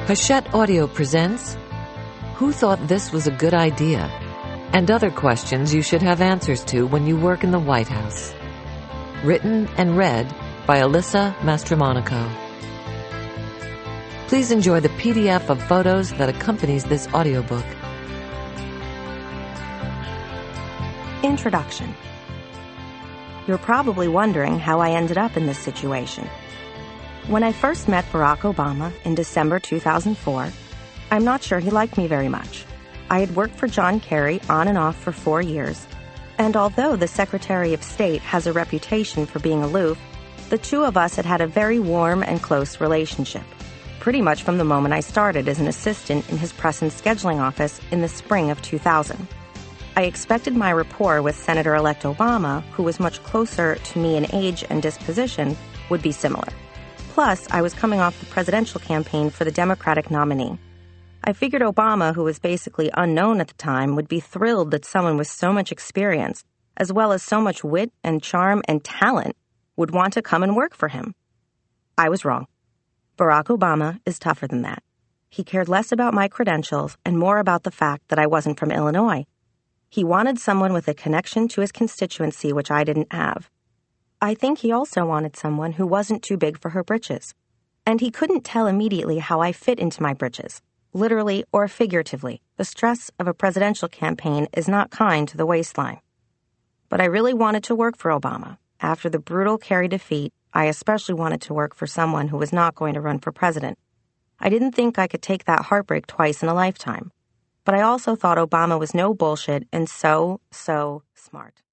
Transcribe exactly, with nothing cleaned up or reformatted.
Hachette Audio presents Who Thought This Was a Good Idea? And other questions you should have answers to when you work in the White House. Written and read by Alyssa Mastromonaco. Please enjoy the P D F of photos that accompanies this audiobook. Introduction. You're probably wondering how I ended up in this situation. When I first met Barack Obama in December two thousand four, I'm not sure he liked me very much. I had worked for John Kerry on and off for four years, and although the Secretary of State has a reputation for being aloof, the two of us had had a very warm and close relationship, pretty much from the moment I started as an assistant in his press and scheduling office in the spring of two thousand. I expected my rapport with Senator-elect Obama, who was much closer to me in age and disposition, would be similar. Plus, I was coming off the presidential campaign for the Democratic nominee. I figured Obama, who was basically unknown at the time, would be thrilled that someone with so much experience, as well as so much wit and charm and talent, would want to come and work for him. I was wrong. Barack Obama is tougher than that. He cared less about my credentials and more about the fact that I wasn't from Illinois. He wanted someone with a connection to his constituency, which I didn't have. I think he also wanted someone who wasn't too big for her britches. And he couldn't tell immediately how I fit into my britches, literally or figuratively. The stress of a presidential campaign is not kind to the waistline. But I really wanted to work for Obama. After the brutal Kerry defeat, I especially wanted to work for someone who was not going to run for president. I didn't think I could take that heartbreak twice in a lifetime. But I also thought Obama was no bullshit and so, so smart.